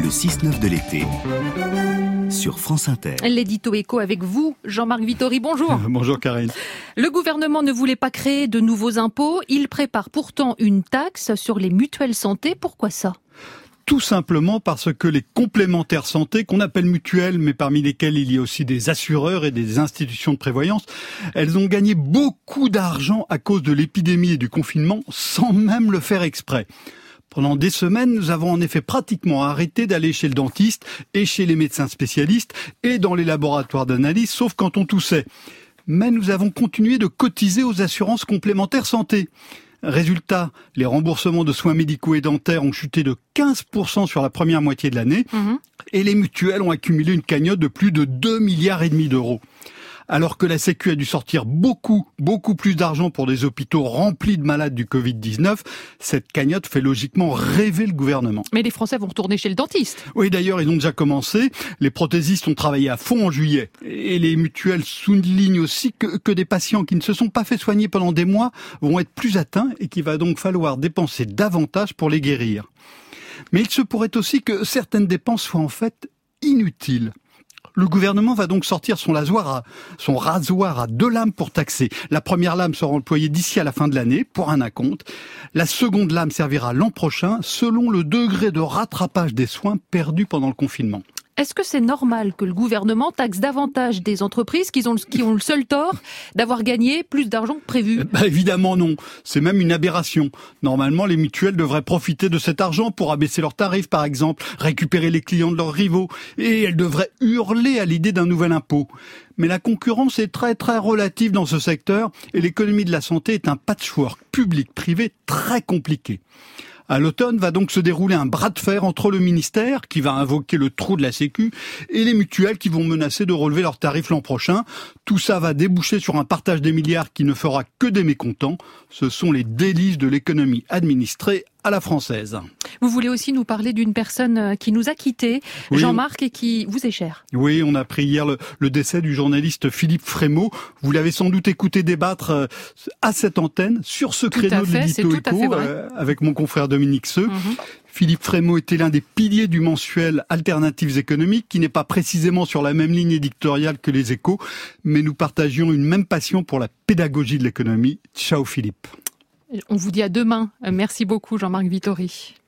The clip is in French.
Le 6-9 de l'été sur France Inter. L'édito éco avec vous, Jean-Marc Vittori, bonjour. Bonjour Karine. Le gouvernement ne voulait pas créer de nouveaux impôts, il prépare pourtant une taxe sur les mutuelles santé. Pourquoi ça ? Tout simplement parce que les complémentaires santé, qu'on appelle mutuelles, mais parmi lesquelles il y a aussi des assureurs et des institutions de prévoyance, elles ont gagné beaucoup d'argent à cause de l'épidémie et du confinement, sans même le faire exprès. Pendant des semaines, nous avons en effet pratiquement arrêté d'aller chez le dentiste et chez les médecins spécialistes et dans les laboratoires d'analyse, sauf quand on toussait. Mais nous avons continué de cotiser aux assurances complémentaires santé. Résultat, les remboursements de soins médicaux et dentaires ont chuté de 15% sur la première moitié de l'année et les mutuelles ont accumulé une cagnotte de plus de 2,5 milliards d'euros. Alors que la Sécu a dû sortir beaucoup plus d'argent pour des hôpitaux remplis de malades du Covid-19, cette cagnotte fait logiquement rêver le gouvernement. Mais les Français vont retourner chez le dentiste. Oui, d'ailleurs, ils ont déjà commencé. Les prothésistes ont travaillé à fond en juillet. Et les mutuelles soulignent aussi que des patients qui ne se sont pas fait soigner pendant des mois vont être plus atteints et qu'il va donc falloir dépenser davantage pour les guérir. Mais il se pourrait aussi que certaines dépenses soient en fait inutiles. Le gouvernement va donc sortir son rasoir à 2 lames pour taxer. La première lame sera employée d'ici à la fin de l'année pour un acompte. La seconde lame servira l'an prochain selon le degré de rattrapage des soins perdus pendant le confinement. Est-ce que c'est normal que le gouvernement taxe davantage des entreprises qui ont le seul tort d'avoir gagné plus d'argent que prévu ? Évidemment non, c'est même une aberration. Normalement, les mutuelles devraient profiter de cet argent pour abaisser leurs tarifs par exemple, récupérer les clients de leurs rivaux, et elles devraient hurler à l'idée d'un nouvel impôt. Mais la concurrence est très relative dans ce secteur et l'économie de la santé est un patchwork public-privé très compliqué. À l'automne va donc se dérouler un bras de fer entre le ministère, qui va invoquer le trou de la Sécu, et les mutuelles qui vont menacer de relever leurs tarifs l'an prochain. Tout ça va déboucher sur un partage des milliards qui ne fera que des mécontents. Ce sont les délices de l'économie administrée à la française. Vous voulez aussi nous parler d'une personne qui nous a quittés, oui, Jean-Marc, et qui vous est cher. Oui, on a appris hier le décès du journaliste Philippe Frémaux. Vous l'avez sans doute écouté débattre à cette antenne sur ce créneau de l'édito éco avec mon confrère Dominique Seux. Philippe Frémaux était l'un des piliers du mensuel Alternatives économiques, qui n'est pas précisément sur la même ligne éditoriale que les Échos, mais nous partagions une même passion pour la pédagogie de l'économie. Ciao Philippe. On vous dit à demain. Merci beaucoup Jean-Marc Vittori.